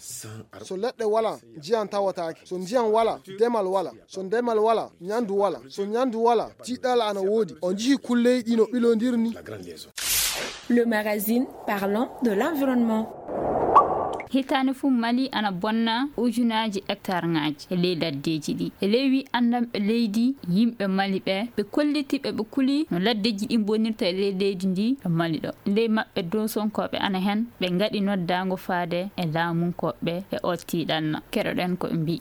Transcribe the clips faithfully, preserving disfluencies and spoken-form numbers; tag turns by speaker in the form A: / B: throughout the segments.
A: so leɗɗe wala jiyan tawataki so jiyan wala demal wala so demal wala nyandu wala so nyandu wala tiɗɗala ana woodi on jihi kulleyɗi no ɓilondirni.
B: Le magazine parlant de l'environnement.
C: hitani fu Mali ana bonna ujunaji hectare ngaji e ley laddeji ɗi e lewi andam e leydi yimɓe Mali ɓe ɓe kolliti ɓe ɓe kuli no laddeji ɗi bonirta e ley leydi ndi e Mali ɗo ley maɓɓe dow sonkoɓe ana hen ɓe gaɗi noddago faade e laamunkoɓe e o tiɗanna keɗoɗen ko ɓe mbi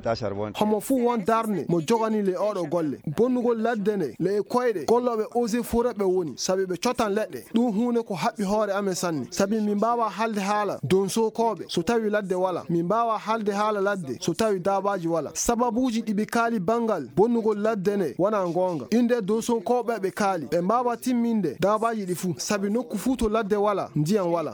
A: homo fu won darne mo jogani le oɗo golle bonnugol ladde nde le e koyɗe golloɓe ose forêt ɓe woni sabi ɓe cotan leɗɗe ɗum hunde ko haɓɓi hoore amen sanne sabi min mbawa halde haala donsokoɓe so tawi ladde wala min mbawa halde haala ladde so tawi dabaji wala sababuji ɗi ɓe kaali bangal bonnugol ladde nde wona gonga inde donsokoɓe ɓe kaali ɓe mbawa timminde dabaji ɗi fuu sabi nokku fuu to ladde wala ndiyan wala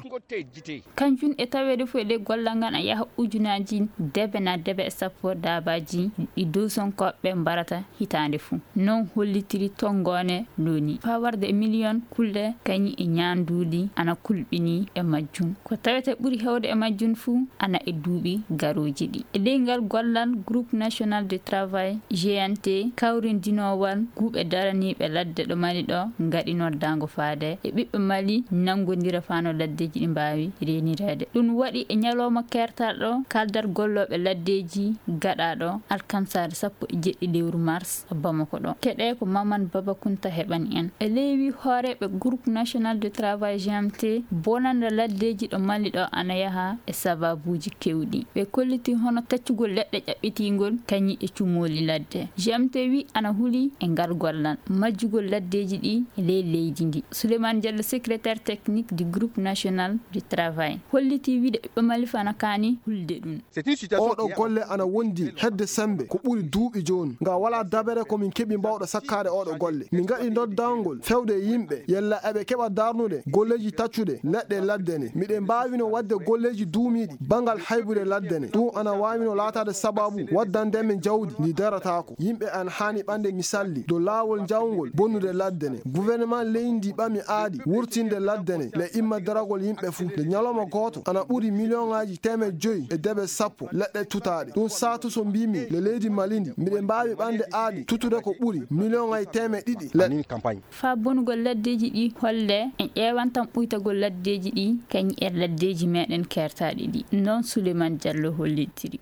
C: kanjum e tawede fu e ley gollal ngal a yaha ujunaji debe na debe e sappo dabaji ɗi dow sonkoɓe mbarata hitande fuu non hollitiri tongone loni fa warde e million kulle kañi e ñanduɗi ana kulɓini e majjum ko tawete ɓuuri hewde e majjum fuu ana e duuɓi garoji ɗi e ley ngal gollal groupe national de travail G N T kawrindinowal guuɓe daraniɓe ladde ɗo Mali ɗo gaɗi noddago faade e ɓiɓɓe Mali nangodira fano laddeji ɗi mbawi renirede ɗum waɗi e ñalawma kertaɗo kaldar golloɓe laddeji gaɗaɗo alkamsare sappo e jeɗɗi lewru mars Bamako ɗo keɗe ko Maman Baba Kunta heɓani en e lewi hooreɓe groupe national de travail G M T bonande laddeji ɗo Mali ɗo ana yaha e sababuji kewɗi ɓe kolliti hono taccugol leɗɗe ƴaɓɓitigol kañi e cumoli ladde G M T wi ana huuli e ngal gollal majjugol laddeji ɗi e ley leydi ndi Souleymane Diallo secrétaire technique du groupe national du travail holliti wiide ɓiɓɓe Mali fana kani hulde ɗum
A: oɗo golle ana wondi hedde sembe ko ɓuri duuɓi joni nga wala dabere komin keɓi mbawɗo sakkade oɗo golle min gaɗi noddangol fewde yimɓe yella eɓe keɓa darnude golleji taccude leɗɗe ladde ne miɗen mbawino wadde golleji duumiɗi bangal haybude ladde ne ɗum ana wawino latade sababu waddande men jawdi ndi daratako yimɓe an hani ɓande misalli do lawol jawgol bonnude ladde ne gouvernement leydi ɓami aadi wurtinde ladde ne le imma daragol yimɓe fuu nde ñalawma goto ana ɓuuri million ngaji temed joyyi e debe sappo leɗɗe tutaɗe ɗum satu so mbimi le leydi Malindi miɗen mbawi ɓande aadi tutude ko ɓuuri million ngaji temed ɗiɗi leɗɗe
C: fa bonugol laddeji ɗi holle en ƴewan tan ɓuytagol laddeji ɗi kañi e laddeji meɗen kertaɗi ɗi non Souleymane Diallo hollitiri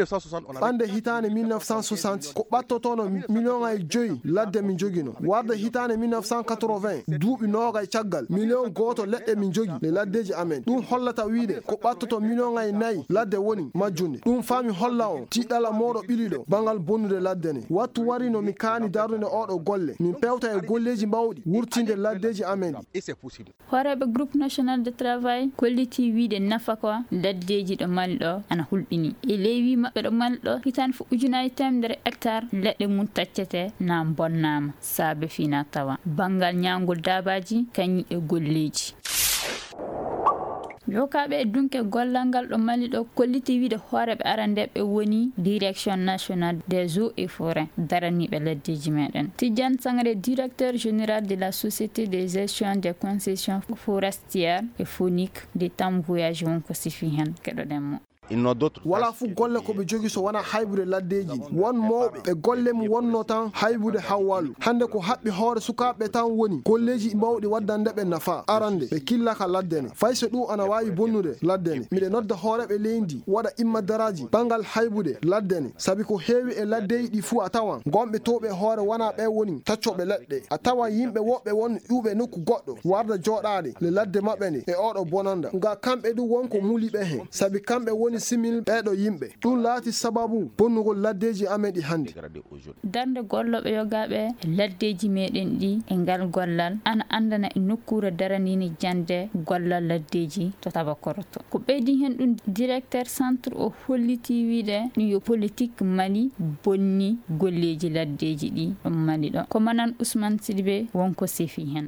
A: ɓande hitane mille neuf cent soixante ko ɓattotono million ay joyyi ladde min jogino warde hitane mille neuf cent quatre-vingt duuɓi noogay caggal million goto leɗɗe min jogi le laddeji amen ɗum hollata wiide ko ɓattoto million ay nayyi ladde woni majjunde ɗum faami holla on tiɗɗala moɗo ɓiliɗo bangal bonnude ladde ne wattu wari no mi kaani darnude oɗo golle min pewta e golleji mbawɗi wurtinde laddeji amen ɗi
C: horeɓe groupe national de travail kolliti wiide nafa ko laddeji ɗo Mali ɗo ana hulɓini e lewi maɓɓe ɗo Mali ɗo hitani fo ujunaji temedere hectare leɗɗe mum taccete na bonnama saabe fina tawa bangal ñawgol dabaji kañi e golleji jokaɓe e dunke gollal ngal ɗo Mali ɗo kolliti wiide hooreɓe arandeɓe woni direction nationale des eaux et forêts daraniɓe laddeji meɗen Tidiane Sangaré directeur général de la société de gestion des concessions forestières et fauniques de Tam Voyage wonko sifi hen keɗoɗenmo
A: wala fu golle ko ɓe jogi so wona haybude laddeji won mawɓe ɓe golle mu wonno tan haybude hawwalu hande ko haɓɓi hoore sukaɓe tan woni golleji mbawɗi waddande ɓe nafa arande ɓe killaka ladde ne fay so ɗum ana wawi bonnude ladde ne miɗe nodda hooreɓe leydi waɗa imma daraji bangal haybude ladde ne saabi ko heewi e laddeji ɗi fuu a tawan gonɓe toɓe hoore wona ɓe woni taccoɓe leɗɗe a tawa yimɓe woɓɓe won ƴuɓe nokku goɗɗo warda joɗade le ladde maɓɓe ne e oɗo bonanda nga kamɓe ɗum wonko muliɓe hen saabi kamɓe woni simil ɓeɗo yimɓe ɗum laati sababu bonnugol laddeji amen ɗi hande
C: darde golloɓe yogaɓe laddeji meɗen ɗi e ngal gollal ana andana e nokkure daranini jande gollal laddeji to Tabakoroto ko ɓeydi hen ɗum directeur centre o holliti wiide ɗum yo politique Mali bonni golleji laddeji ɗi ɗum Mali ɗo ko manan Ousmane Sidibé wonko sefi hen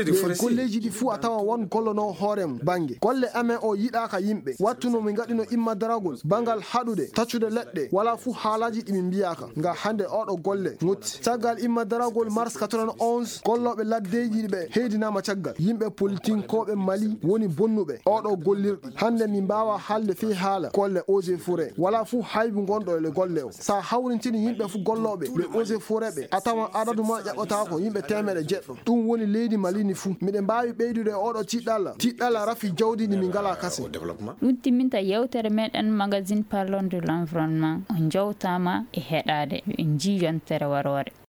A: golleji ɗi fuu a tawa won gollono hoorem bangue golle amen o yiɗaka yimɓe wattuno min gaɗino imma imma daragol bangal hadude taccude ledde wala fu haalaji dimi mbiyaka nga hande odo golle ngutti tagal imma daragol mars quatre-vingt-onze gollobe laddeji be heedinama caggal yimbe politique kobe Mali woni bonnube odo gollirdi hande min bawa halde fi haala golle Ose Forêt wala fu haybu gondo le golle o sa hawrintini yimbe fu gollobe le Ose Forêt be atawa adadu ma jabota ko yimbe temere jeddo dum woni leydi Mali ni fu miden bawi beydude odo tidalla tidalla rafi jawdi ni min gala kase
C: dum timinta yewtere meden magazine parlons de l'environnement on jawtama e hedade en jiyon tere warore